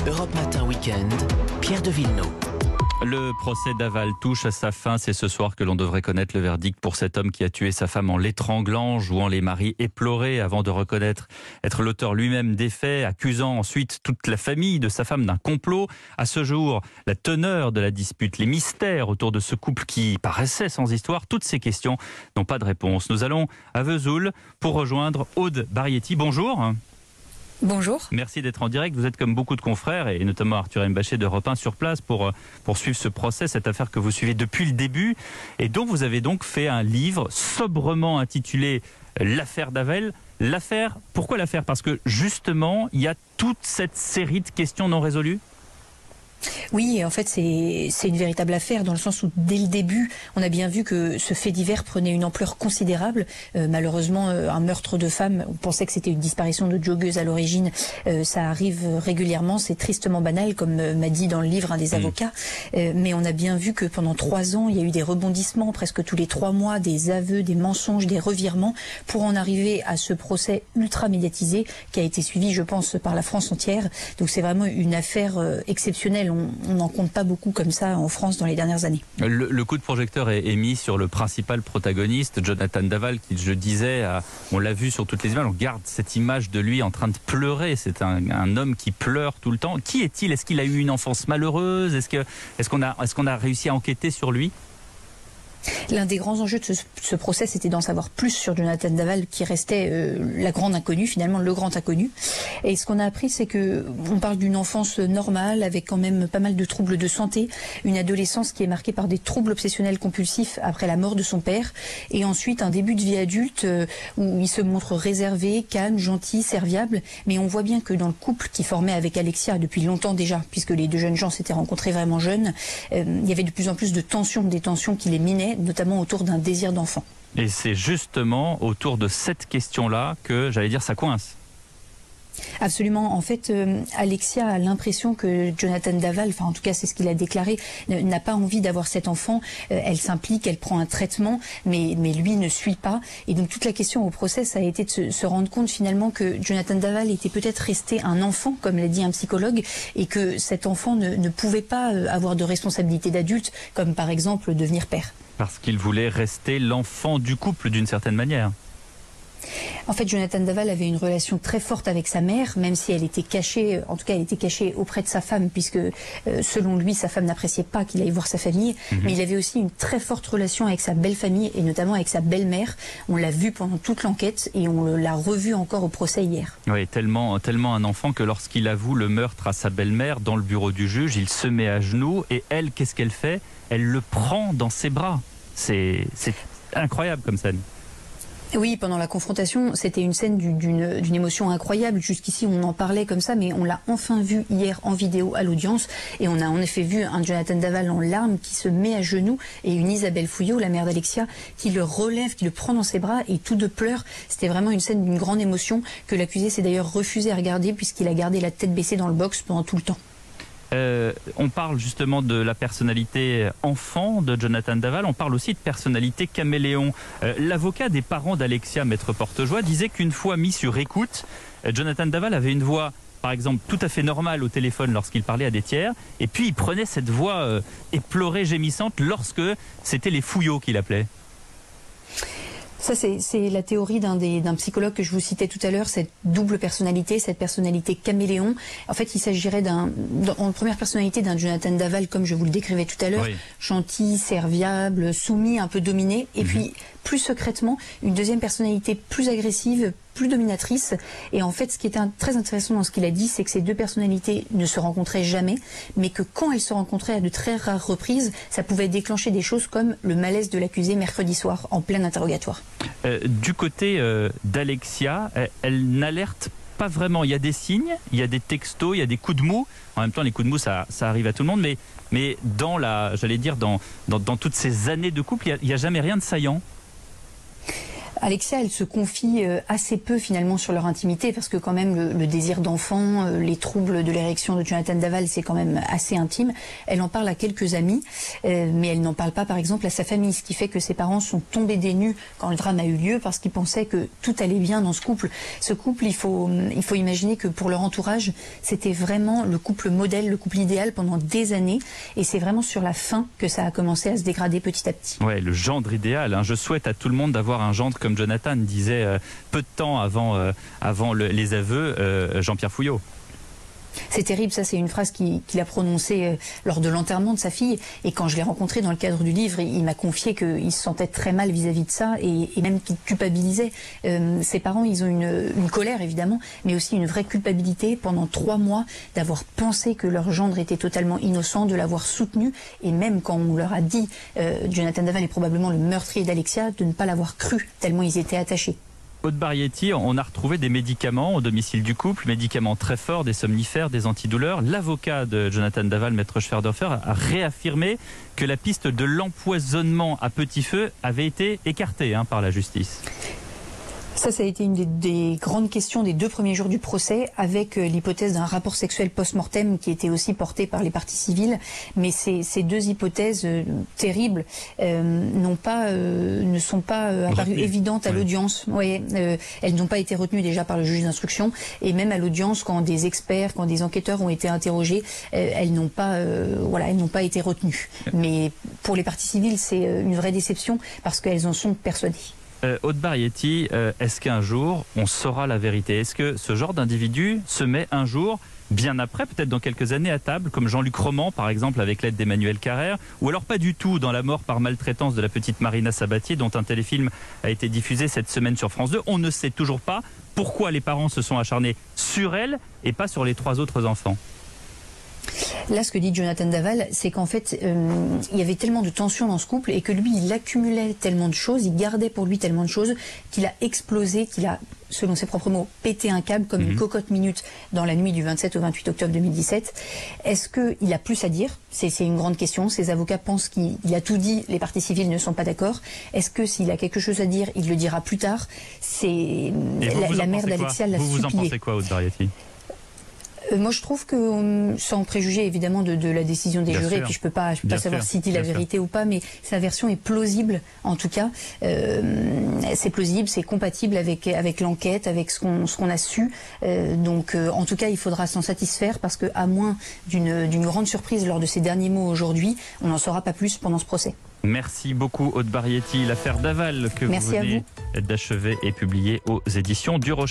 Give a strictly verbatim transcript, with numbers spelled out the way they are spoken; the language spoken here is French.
Europe Matin Week-end, Pierre de Villeneuve. Le procès d'Aval touche à sa fin. C'est ce soir que l'on devrait connaître le verdict pour cet homme qui a tué sa femme en l'étranglant, jouant les maris éplorés avant de reconnaître être l'auteur lui-même des faits, accusant ensuite toute la famille de sa femme d'un complot. À ce jour, la teneur de la dispute, les mystères autour de ce couple qui paraissait sans histoire, toutes ces questions n'ont pas de réponse. Nous allons à Vesoul pour rejoindre Aude Barietti. Bonjour. Bonjour. Merci d'être en direct. Vous êtes comme beaucoup de confrères, et notamment Arthur Mbachet d'Europe un sur place pour, pour suivre ce procès, cette affaire que vous suivez depuis le début, et dont vous avez donc fait un livre sobrement intitulé L'affaire d'Aval. L'affaire, pourquoi l'affaire? Parce que justement, il y a toute cette série de questions non résolues. Oui, en fait, c'est une véritable affaire dans le sens où, dès le début, on a bien vu que ce fait divers prenait une ampleur considérable. Euh, malheureusement, euh, un meurtre de femme, on pensait que c'était une disparition de joggeuse à l'origine. Euh, ça arrive régulièrement, c'est tristement banal, comme euh, m'a dit dans le livre un des mmh. avocats. Euh, mais on a bien vu que pendant trois ans, il y a eu des rebondissements, presque tous les trois mois, des aveux, des mensonges, des revirements, pour en arriver à ce procès ultra médiatisé qui a été suivi, je pense, par la France entière. Donc c'est vraiment une affaire euh, exceptionnelle. On n'en compte pas beaucoup comme ça en France dans les dernières années. Le, le coup de projecteur est, est mis sur le principal protagoniste, Jonathan Daval, qui, je disais, a, on l'a vu sur toutes les images, on garde cette image de lui en train de pleurer. C'est un, un homme qui pleure tout le temps. Qui est-il? Est-ce qu'il a eu une enfance malheureuse? Est-ce que, est-ce qu'on a, est-ce qu'on a réussi à enquêter sur lui? L'un des grands enjeux de ce, ce procès, c'était d'en savoir plus sur Jonathan Daval, qui restait euh, la grande inconnue, finalement le grand inconnu. Et ce qu'on a appris, c'est que on parle d'une enfance normale, avec quand même pas mal de troubles de santé, une adolescence qui est marquée par des troubles obsessionnels compulsifs après la mort de son père, et ensuite un début de vie adulte euh, où il se montre réservé, calme, gentil, serviable. Mais on voit bien que dans le couple qu'il formait avec Alexia depuis longtemps déjà, puisque les deux jeunes gens s'étaient rencontrés vraiment jeunes, euh, il y avait de plus en plus de tensions, des tensions qui les minaient, notamment autour d'un désir d'enfant. Et c'est justement autour de cette question-là que, j'allais dire, ça coince. Absolument. En fait, euh, Alexia a l'impression que Jonathan Daval, enfin en tout cas c'est ce qu'il a déclaré, n'a pas envie d'avoir cet enfant. Euh, elle s'implique, elle prend un traitement, mais, mais lui ne suit pas. Et donc toute la question au procès, ça a été de se, se rendre compte finalement que Jonathan Daval était peut-être resté un enfant, comme l'a dit un psychologue, et que cet enfant ne, ne pouvait pas avoir de responsabilité d'adulte, comme par exemple devenir père. Parce qu'il voulait rester l'enfant du couple d'une certaine manière. En fait, Jonathan Daval avait une relation très forte avec sa mère, même si elle était cachée, en tout cas elle était cachée auprès de sa femme, puisque euh, selon lui, sa femme n'appréciait pas qu'il aille voir sa famille. Mm-hmm. Mais il avait aussi une très forte relation avec sa belle-famille, et notamment avec sa belle-mère. On l'a vu pendant toute l'enquête, et on l'a revu encore au procès hier. Oui, tellement, tellement un enfant que lorsqu'il avoue le meurtre à sa belle-mère dans le bureau du juge, il se met à genoux, et elle, qu'est-ce qu'elle fait? Elle le prend dans ses bras. C'est incroyable comme scène. Oui, pendant la confrontation, c'était une scène d'une d'une émotion incroyable. Jusqu'ici, on en parlait comme ça, mais on l'a enfin vu hier en vidéo à l'audience. Et on a en effet vu un Jonathan Daval en larmes qui se met à genoux, et une Isabelle Fouillot, la mère d'Alexia, qui le relève, qui le prend dans ses bras, et tous deux pleurent. C'était vraiment une scène d'une grande émotion que l'accusé s'est d'ailleurs refusé à regarder, puisqu'il a gardé la tête baissée dans le box pendant tout le temps. Euh, on parle justement de la personnalité enfant de Jonathan Daval, on parle aussi de personnalité caméléon. Euh, L'avocat des parents d'Alexia, Maître Portejoie, disait qu'une fois mis sur écoute, euh, Jonathan Daval avait une voix, par exemple, tout à fait normale au téléphone lorsqu'il parlait à des tiers, et puis il prenait cette voix euh, éplorée, gémissante, lorsque c'était les fouillots qu'il appelait. Ça, c'est la théorie d'un d'un psychologue que je vous citais tout à l'heure, cette double personnalité, cette personnalité caméléon. En fait, il s'agirait d'un, en première personnalité, d'un Jonathan Daval, comme je vous le décrivais tout à l'heure, oui. Gentil, serviable, soumis, un peu dominé, et mmh. puis plus secrètement, une deuxième personnalité plus agressive, plus dominatrice. Et en fait, ce qui est un, très intéressant dans ce qu'il a dit, c'est que ces deux personnalités ne se rencontraient jamais, mais que quand elles se rencontraient à de très rares reprises, ça pouvait déclencher des choses comme le malaise de l'accusé mercredi soir, en plein interrogatoire. Euh, du côté euh, d'Alexia, elle, elle n'alerte pas vraiment. Il y a des signes, il y a des textos, il y a des coups de mou. En même temps, les coups de mou, ça, ça arrive à tout le monde, mais, mais dans la, j'allais dire, dans, dans, dans toutes ces années de couple, il n'y a, a jamais rien de saillant. Alexia, elle se confie assez peu finalement sur leur intimité parce que quand même le, le désir d'enfant, les troubles de l'érection de Jonathan Daval, c'est quand même assez intime. Elle en parle à quelques amis, euh, mais elle n'en parle pas par exemple à sa famille, ce qui fait que ses parents sont tombés des nues quand le drame a eu lieu parce qu'ils pensaient que tout allait bien dans ce couple. Ce couple, il faut, il faut imaginer que pour leur entourage, c'était vraiment le couple modèle, le couple idéal pendant des années et c'est vraiment sur la fin que ça a commencé à se dégrader petit à petit. Ouais, le gendre idéal. Hein. Je souhaite à tout le monde d'avoir un gendre comme Jonathan, disait euh, peu de temps avant, euh, avant le, les aveux euh, Jean-Pierre Fouillot. C'est terrible, ça c'est une phrase qu'il qu'il a prononcée euh, lors de l'enterrement de sa fille. Et quand je l'ai rencontré dans le cadre du livre, il, il m'a confié qu'il se sentait très mal vis-à-vis de ça et, et même qu'il culpabilisait. Euh, ses parents, ils ont une, une colère évidemment, mais aussi une vraie culpabilité pendant trois mois d'avoir pensé que leur gendre était totalement innocent, de l'avoir soutenu. Et même quand on leur a dit euh, Jonathan Daval est probablement le meurtrier d'Alexia, de ne pas l'avoir cru, tellement ils étaient attachés. Aude Barietti, on a retrouvé des médicaments au domicile du couple, médicaments très forts, des somnifères, des antidouleurs. L'avocat de Jonathan Daval, maître Schwerdorfer, a réaffirmé que la piste de l'empoisonnement à petit feu avait été écartée hein, par la justice. Ça, ça a été une des, des grandes questions des deux premiers jours du procès, avec euh, l'hypothèse d'un rapport sexuel post-mortem qui était aussi porté par les parties civiles. Mais ces, ces deux hypothèses euh, terribles euh, n'ont pas, euh, ne sont pas euh, apparues Retenu. évidentes à oui. l'audience. Ouais, euh, elles n'ont pas été retenues déjà par le juge d'instruction, et même à l'audience, quand des experts, quand des enquêteurs ont été interrogés, euh, elles n'ont pas, euh, voilà, elles n'ont pas été retenues. Mais pour les parties civiles, c'est euh, une vraie déception parce qu'elles en sont persuadées. Euh, Aude Barietti, euh, est-ce qu'un jour on saura la vérité? Est-ce que ce genre d'individu se met un jour, bien après, peut-être dans quelques années, à table, comme Jean-Luc Roman par exemple, avec l'aide d'Emmanuel Carrère, ou alors pas du tout, dans la mort par maltraitance de la petite Marina Sabatier, dont un téléfilm a été diffusé cette semaine sur France deux. On ne sait toujours pas pourquoi les parents se sont acharnés sur elle et pas sur les trois autres enfants. Là, ce que dit Jonathan Daval, c'est qu'en fait, euh, il y avait tellement de tensions dans ce couple et que lui, il accumulait tellement de choses, il gardait pour lui tellement de choses qu'il a explosé, qu'il a, selon ses propres mots, pété un câble comme mmh. une cocotte minute dans la nuit du vingt-sept au vingt-huit octobre deux mille dix-sept. Est-ce qu'il a plus à dire? C'est une grande question. Ses avocats pensent qu'il a tout dit, les parties civiles ne sont pas d'accord. Est-ce que s'il a quelque chose à dire, il le dira plus tard? C'est la, la mère d'Alexia l'a supplié. Vous, vous en pensez quoi, Aude Barietti? Euh, moi, je trouve que, sans préjuger évidemment de, de la décision des Bien jurés, sûr. puis je peux pas, je peux pas savoir s'il dit la vérité sûr. ou pas, mais sa version est plausible, en tout cas. Euh, c'est plausible, c'est compatible avec avec l'enquête, avec ce qu'on ce qu'on a su. Euh, donc, euh, en tout cas, il faudra s'en satisfaire parce que, à moins d'une d'une grande surprise lors de ces derniers mots aujourd'hui, on n'en saura pas plus pendant ce procès. Merci beaucoup, Aude Barietti. L'affaire Daval que Merci vous venez d'achever est publiée aux éditions du Rocher.